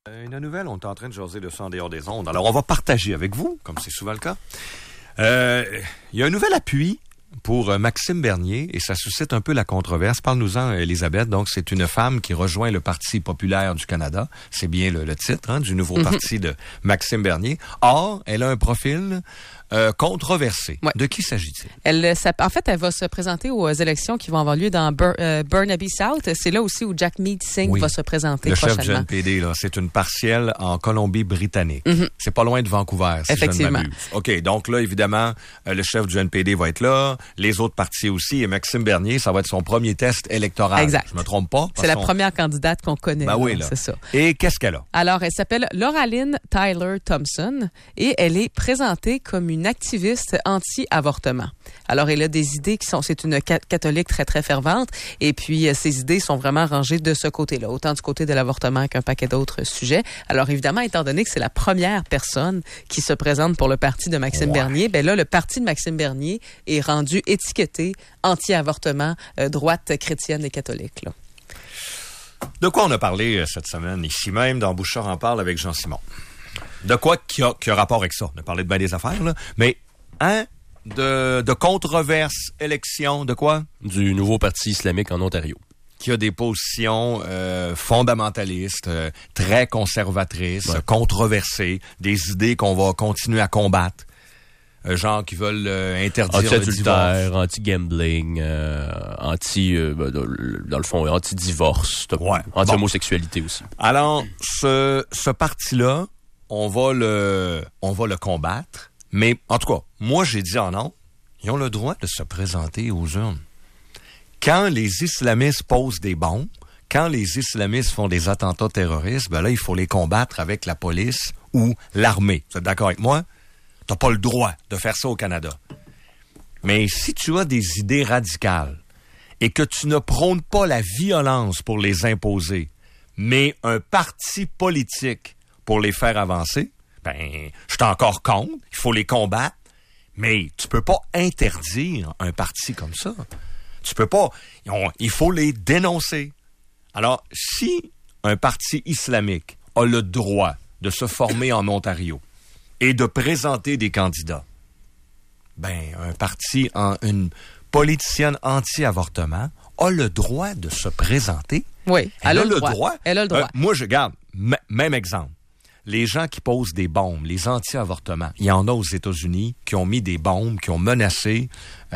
Une nouvelle, on est en train de jaser de ça en dehors des ondes. Alors, on va partager avec vous, comme c'est souvent le cas. Il y a un nouvel appui pour Maxime Bernier et ça suscite un peu la controverse. Parle-nous-en, Elisabeth. Donc, c'est une femme qui rejoint le Parti populaire du Canada. C'est bien le titre du nouveau parti de Maxime Bernier. Or, elle a un profil controversé. Ouais. De qui s'agit-il? En fait, elle va se présenter aux élections qui vont avoir lieu dans Burnaby South. C'est là aussi où Jagmeet Singh va se présenter prochainement. Le chef du NPD, là, c'est une partielle en Colombie-Britannique. C'est pas loin de Vancouver, si Effectivement. je ne m'abuse. OK, donc là, évidemment, le chef du NPD va être là, les autres partis aussi, et Maxime Bernier, ça va être son premier test électoral. Exact. Je me trompe pas? C'est la première candidate qu'on connaît. Ben oui, là. C'est ça. Et qu'est-ce qu'elle a? Alors, elle s'appelle Laura-Lynn Tyler Thompson et elle est présentée comme une activiste anti-avortement. Alors, elle a des idées c'est une catholique très, très fervente et puis ses idées sont vraiment rangées de ce côté-là, autant du côté de l'avortement qu'un paquet d'autres sujets. Alors, évidemment, étant donné que c'est la première personne qui se présente pour le parti de Maxime Bernier, ben là, le parti de Maxime Bernier est rendu étiqueté anti-avortement, droite chrétienne et catholique, là. De quoi on a parlé cette semaine, ici même, dans Bouchard en parle avec Jean-Simon? De quoi qui a rapport avec ça? On a parlé de bien des affaires, là. Mais, de controverses, élections, de quoi? Du nouveau parti islamique en Ontario. Qui a des positions fondamentalistes, très conservatrices, controversées, des idées qu'on va continuer à combattre. Genre qui veulent interdire le divorce. Anti-gambling, dans le fond, anti-divorce, anti-homosexualité aussi. Alors, ce parti-là, on va le combattre. Mais, en tout cas, moi, j'ai dit non, ils ont le droit de se présenter aux urnes. Quand les islamistes posent des bombes, quand les islamistes font des attentats terroristes, ben là, il faut les combattre avec la police ou l'armée. Vous êtes d'accord avec moi? T'as pas le droit de faire ça au Canada. Mais si tu as des idées radicales et que tu ne prônes pas la violence pour les imposer, mais un parti politique pour les faire avancer, ben, je suis encore contre, il faut les combattre, mais tu peux pas interdire un parti comme ça. Tu peux pas, il faut les dénoncer. Alors, si un parti islamique a le droit de se former en Ontario et de présenter des candidats, ben, un parti, une politicienne anti-avortement a le droit de se présenter. Oui, elle a le droit. Elle a le droit. Moi, je garde, même exemple. Les gens qui posent des bombes, les anti-avortements, il y en a aux États-Unis qui ont mis des bombes, qui ont menacé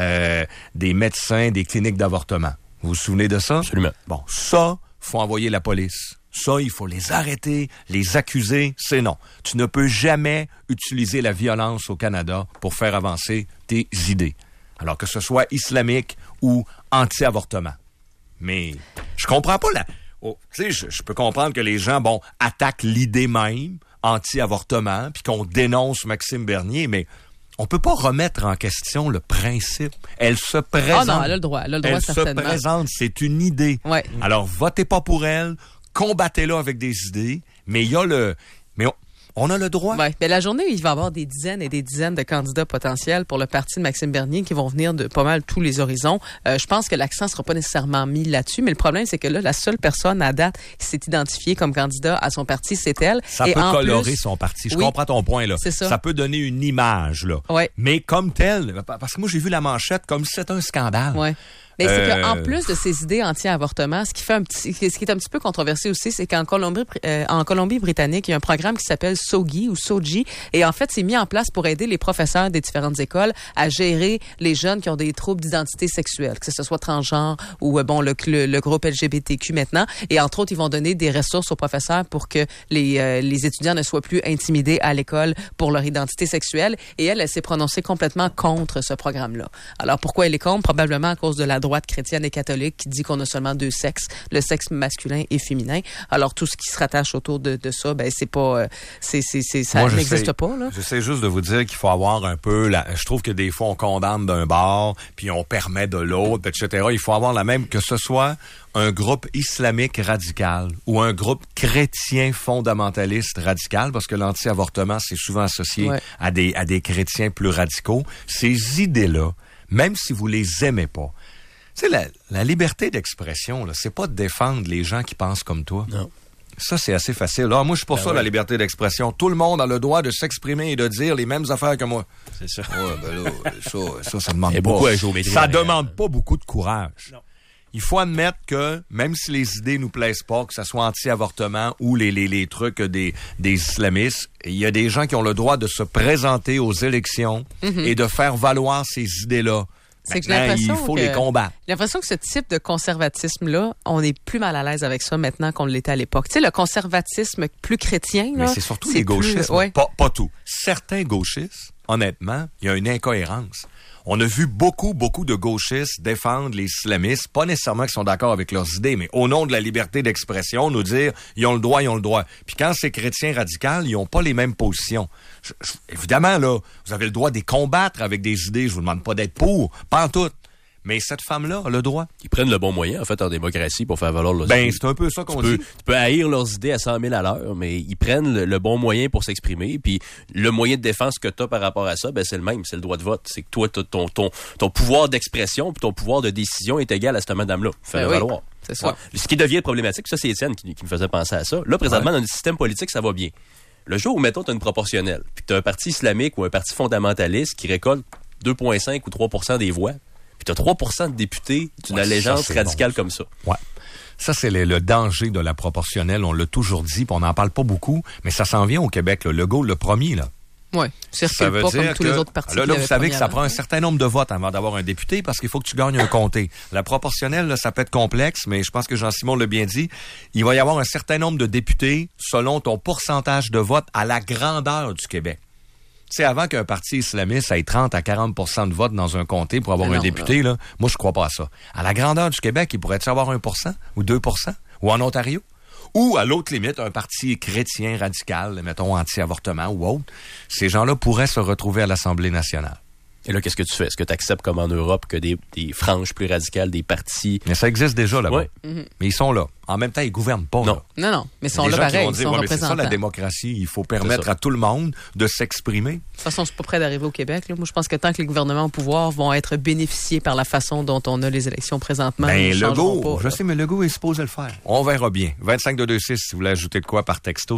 des médecins, des cliniques d'avortement. Vous vous souvenez de ça? Absolument. Bon, ça, faut envoyer la police. Ça, il faut les arrêter, les accuser. C'est non. Tu ne peux jamais utiliser la violence au Canada pour faire avancer tes idées. Alors que ce soit islamique ou anti-avortement. Mais je comprends pas tu sais, je peux comprendre que les gens, attaquent l'idée même, anti-avortement, puis qu'on dénonce Maxime Bernier, mais on peut pas remettre en question le principe. Elle se présente. Ah non, elle a le droit. Elle a le droit, certainement. Elle se présente, c'est une idée. Ouais. Alors, votez pas pour elle, combattez-la avec des idées, mais il y a mais on a le droit. Oui, bien, la journée où il va y avoir des dizaines et des dizaines de candidats potentiels pour le parti de Maxime Bernier qui vont venir de pas mal tous les horizons, je pense que l'accent sera pas nécessairement mis là-dessus, mais le problème, c'est que là, la seule personne à date qui s'est identifiée comme candidat à son parti, c'est elle. Ça peut colorer son parti. Je comprends ton point, là. C'est ça. Ça peut donner une image, là. Ouais. Mais comme telle, parce que moi, j'ai vu la manchette comme si c'était un scandale. Ouais. Mais c'est qu'en plus de ces idées anti-avortement, ce qui est un petit peu controversé aussi, c'est qu'en Colombie-Britannique, il y a un programme qui s'appelle SOGI, et en fait, c'est mis en place pour aider les professeurs des différentes écoles à gérer les jeunes qui ont des troubles d'identité sexuelle, que ce soit transgenre ou le groupe LGBTQ maintenant. Et entre autres, ils vont donner des ressources aux professeurs pour que les étudiants ne soient plus intimidés à l'école pour leur identité sexuelle. Et elle s'est prononcée complètement contre ce programme-là. Alors pourquoi elle est contre? Probablement à cause de la droite chrétienne et catholique qui dit qu'on a seulement deux sexes, le sexe masculin et féminin. Alors tout ce qui se rattache autour de ça, ben c'est pas, ça n'existe pas là. J'essaie juste de vous dire qu'il faut avoir un peu, je trouve que des fois on condamne d'un bord, puis on permet de l'autre, etc. Il faut avoir la même, que ce soit un groupe islamique radical ou un groupe chrétien fondamentaliste radical, parce que l'anti-avortement c'est souvent associé à des chrétiens plus radicaux. Ces idées-là, même si vous les aimez pas. Tu sais, la liberté d'expression, là, c'est pas de défendre les gens qui pensent comme toi. Non. Ça, c'est assez facile. Là, moi, je suis pour ça, la liberté d'expression. Tout le monde a le droit de s'exprimer et de dire les mêmes affaires que moi. C'est ça. Ouais, ben là, ça demande pas. Beaucoup à géométrie. Ça demande pas beaucoup de courage. Non. Il faut admettre que, même si les idées nous plaisent pas, que ce soit anti-avortement ou les trucs des islamistes, il y a des gens qui ont le droit de se présenter aux élections et de faire valoir ces idées-là. C'est que j'ai l'impression il faut les combattre. J'ai l'impression que ce type de conservatisme-là, on est plus mal à l'aise avec ça maintenant qu'on l'était à l'époque. Tu sais, le conservatisme plus chrétien, là. Mais c'est surtout les gauchistes. Ouais. Pas tout. Certains gauchistes, honnêtement, il y a une incohérence. On a vu beaucoup de gauchistes défendre les islamistes, pas nécessairement qu'ils sont d'accord avec leurs idées, mais au nom de la liberté d'expression, nous dire ils ont le droit. Puis quand c'est chrétien radical, ils ont pas les mêmes positions. Évidemment, là, vous avez le droit de les combattre avec des idées. Je vous demande pas d'être pour, pas en tout. Mais cette femme-là a le droit. Ils prennent le bon moyen, en fait, en démocratie pour faire valoir leurs idées. Ben, c'est un peu ça qu'on dit. Tu peux haïr leurs idées à 100 000 à l'heure, mais ils prennent le bon moyen pour s'exprimer. Puis le moyen de défense que tu as par rapport à ça, ben c'est le même, c'est le droit de vote. C'est que toi, ton pouvoir d'expression puis ton pouvoir de décision est égal à cette madame-là. Fais-le valoir. C'est ça. Ouais. Ce qui devient problématique, ça, c'est Étienne qui me faisait penser à ça. Là, présentement, dans le système politique, ça va bien. Le jour où, mettons, tu as une proportionnelle, puis tu as un parti islamique ou un parti fondamentaliste qui récolte 2,5 ou 3% des voix, puis tu as 3% de députés d'une allégeance radicale comme ça. Ouais. Ça, c'est le danger de la proportionnelle. On l'a toujours dit, puis on n'en parle pas beaucoup, mais ça s'en vient au Québec. Là. Legault, le premier, là. Oui, ça veut pas dire comme tous les autres partis. Là, vous savez que ça prend un certain nombre de votes avant d'avoir un député parce qu'il faut que tu gagnes un comté. La proportionnelle, là, ça peut être complexe, mais je pense que Jean-Simon l'a bien dit. Il va y avoir un certain nombre de députés selon ton pourcentage de vote à la grandeur du Québec. Tu sais, avant qu'un parti islamiste ait 30 à 40% de vote dans un comté pour avoir un député, là, moi, je crois pas à ça. À la grandeur du Québec, il pourrait-tu avoir 1% ou 2%? Ou en Ontario? Ou, à l'autre limite, un parti chrétien radical, mettons anti-avortement ou autre. Ces gens-là pourraient se retrouver à l'Assemblée nationale. Et là, qu'est-ce que tu fais? Est-ce que tu acceptes, comme en Europe, que des franges plus radicales, des partis... Mais ça existe déjà là-bas. Ouais. Mais ils sont là. En même temps, ils gouvernent pas. Non. Là. Non. Mais ils sont là pareil. Ils sont mais c'est ça la démocratie. Il faut permettre à tout le monde de s'exprimer. De toute façon, c'est pas prêt d'arriver au Québec. Là. Moi, je pense que tant que les gouvernements au pouvoir vont être bénéficiés par la façon dont on a les élections présentement, Legault, je sais, mais Legault est supposé le faire. On verra bien. 25-226, si vous voulez ajouter de quoi par texto,